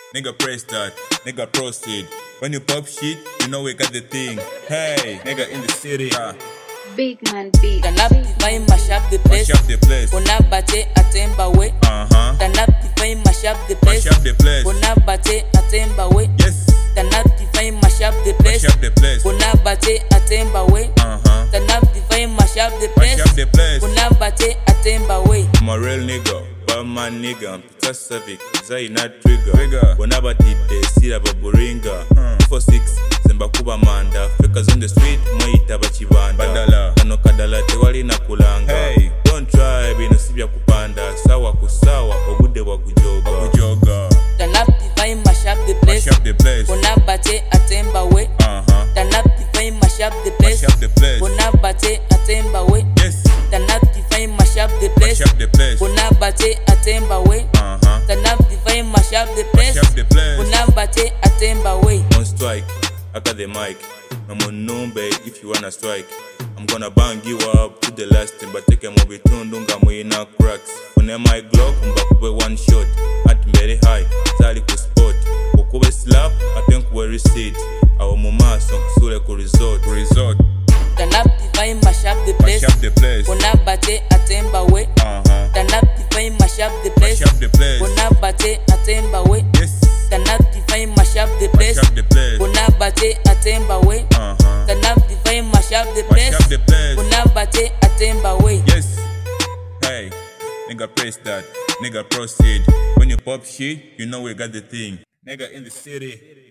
Nigga press that, nigga proceed. When you pop shit, you know we got the thing. Hey, nigga in the city. Big man beat. Turn up the vine, mash up the place. Mash up the place. Ona bate atemba we. Turn up the vine, mash up the place. Mash up the place. Ona bate atemba we. Yes. Turn up the vine, mash up the place. Mash up the place. Ona bate atemba we. Turn up the vine, mash up the place. Mash up the place. Ona bate atemba we. I'm a real nigga, bad man nigga. I'm Peter Savic, Zai not trigger. Whenever did they see a baburinga. 4-6, Zemba Kuba Manda. Fakers on the street, Moita Bachibanda. Badala, Kano Kadala, Tewali na kulanga. Hey, don't try, bino sibya kupanda. Sawa kusawa, ogude wa kujoga. Turn up the vine, mash up the place. Mash up the place. Ona bate atemba we. Turn up the vine, mash up the place. Mash up the place. Ona bate atemba we. Yes. Turn up the vine, mash up the place. Mash up the place. Ona bate atemba we. Turn up the vine, mash up the place. Mash up the place. Ona bate atemba we. On strike, I got the mic. I'm on number if you wanna strike. I'm gonna bang you up to the last thing, but take a movie tundunga muina cracks. On my Glock, mbakube one shot. At very high, zali ku spot. Ukube slap, I think we receipt. Our mama song sule ku resort. Turn up the vine, mash up the place. Mash up the place. Ona bate atemba we. Turn up the vine, mash up the place. Mash up the place. Ona bate atemba we. Yes. Turn up the vine, mash up the place. Mash up the place. Ona bate atemba we. Turn up the vine, mash up the place. Mash up the place. Ona bate atemba we. Yes. Hey, nigga press that, nigga proceed. When you pop shit, you know we got the thing. Nigga in the city.